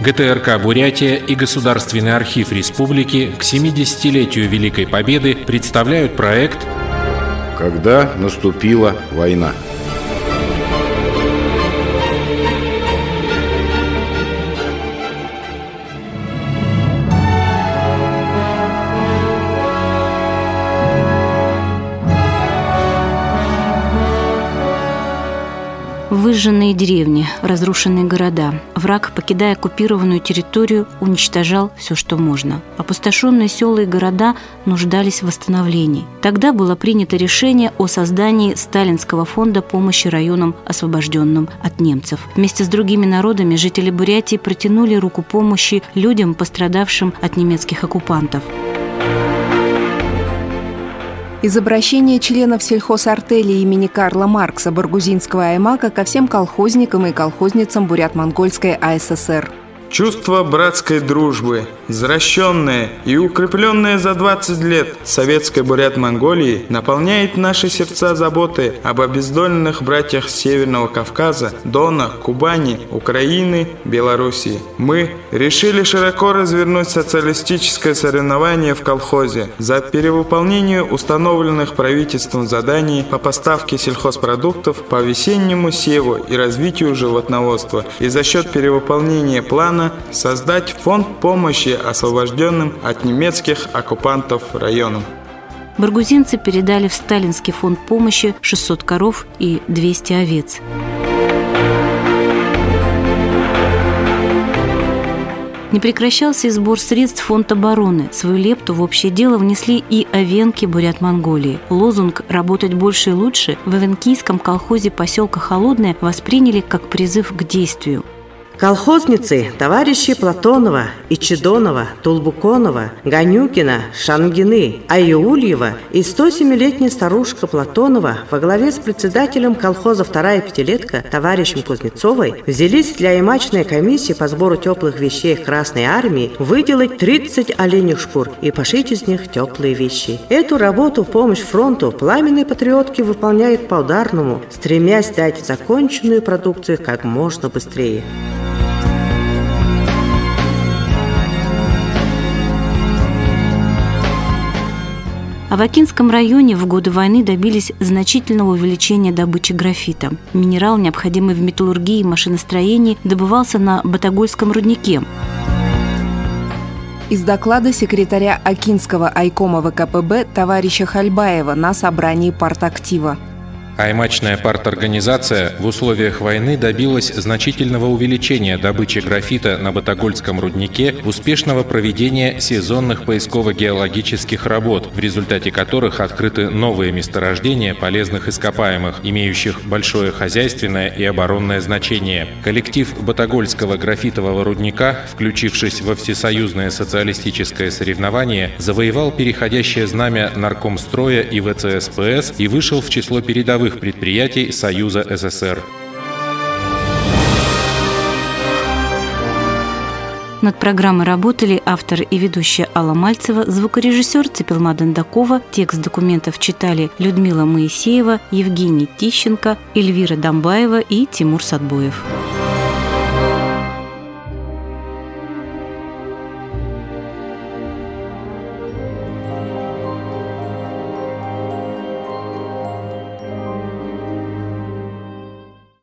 ГТРК «Бурятия» и Государственный архив республики к 70-летию Великой Победы представляют проект «Когда наступила война». Выжженные деревни, разрушенные города. Враг, покидая оккупированную территорию, уничтожал все, что можно. Опустошенные села и города нуждались в восстановлении. Тогда было принято решение о создании Сталинского фонда помощи районам, освобожденным от немцев. Вместе с другими народами жители Бурятии протянули руку помощи людям, пострадавшим от немецких оккупантов. Из обращения членов сельхозартели имени Карла Маркса Баргузинского аймака ко всем колхозникам и колхозницам Бурят-Монгольской АССР. Чувство братской дружбы, взращенное и укрепленное за 20 лет советской Бурят-Монголии, наполняет наши сердца заботы об обездоленных братьях Северного Кавказа, Дона, Кубани, Украины, Белоруссии. Мы решили широко развернуть социалистическое соревнование в колхозе за перевыполнение установленных правительством заданий по поставке сельхозпродуктов, по весеннему севу и развитию животноводства и за счет перевыполнения плана создать фонд помощи освобожденным от немецких оккупантов районам. Баргузинцы передали в Сталинский фонд помощи 600 коров и 200 овец. Не прекращался и сбор средств фонд обороны. Свою лепту в общее дело внесли и овенки Бурят-Монголии. Лозунг «Работать больше и лучше» в овенкийском колхозе поселка Холодное восприняли как призыв к действию. Колхозницы, товарищи Платонова, Ичедонова, Тулбуконова, Ганюкина, Шангины, Аюльева и 107-летняя старушка Платонова во главе с председателем колхоза «Вторая пятилетка» товарищем Кузнецовой взялись для ямачной комиссии по сбору теплых вещей Красной Армии выделать 30 оленьих шкур и пошить из них теплые вещи. Эту работу в помощь фронту пламенные патриотки выполняют по ударному, стремясь дать законченную продукцию как можно быстрее. А в Акинском районе в годы войны добились значительного увеличения добычи графита. Минерал, необходимый в металлургии и машиностроении, добывался на Батагольском руднике. Из доклада секретаря Акинского айкома ВКПБ товарища Хальбаева на собрании партактива. Аймачная парторганизация в условиях войны добилась значительного увеличения добычи графита на Батагольском руднике, успешного проведения сезонных поисково-геологических работ, в результате которых открыты новые месторождения полезных ископаемых, имеющих большое хозяйственное и оборонное значение. Коллектив Батагольского графитового рудника, включившись во всесоюзное социалистическое соревнование, завоевал переходящее знамя Наркомстроя и ВЦСПС и вышел в число передовых предприятий Союза СССР. Над программой работали автор и ведущая Алла Мальцева, звукорежиссер Цепелма Дондакова, текст документов читали Людмила Моисеева, Евгений Тищенко, Эльвира Домбаева и Тимур Садбоев.